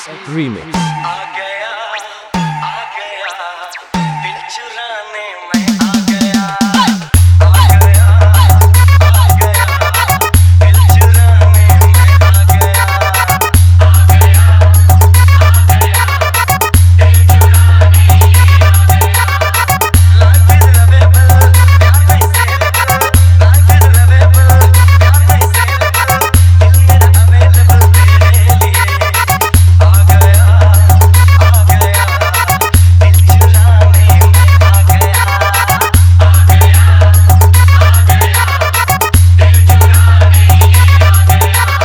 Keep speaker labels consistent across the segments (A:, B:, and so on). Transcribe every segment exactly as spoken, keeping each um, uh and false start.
A: Remix।
B: आ गया आ गया दिल चुराने मैं आ गया आ गया आ गया दिल चुराने मैं आ गया आ गया आ गया दिल चुराने आ गया। लाइफ इज अवेलेबल प्यार नहीं सेलेबल, लाइफ इज अवेलेबल प्यार नहीं सेलेबल, दिल मेरा अवेलेबल तेरे लिए। आ गया आ गया दिल चुराने मैं आ गया आ गया आ गया दिल चुराने आ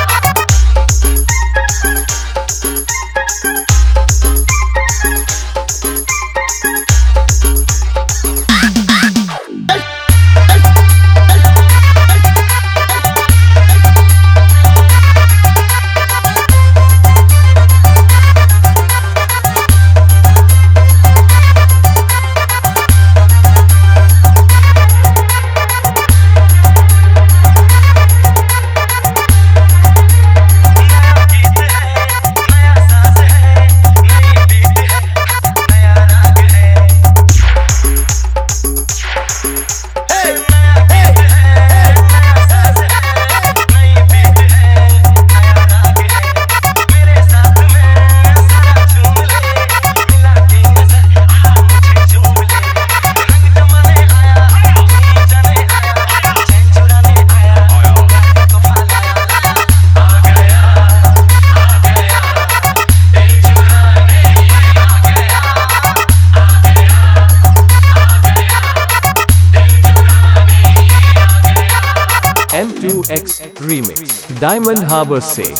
A: M two X Remix Diamond Harbour से।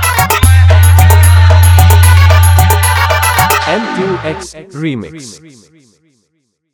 A: M two X Remix।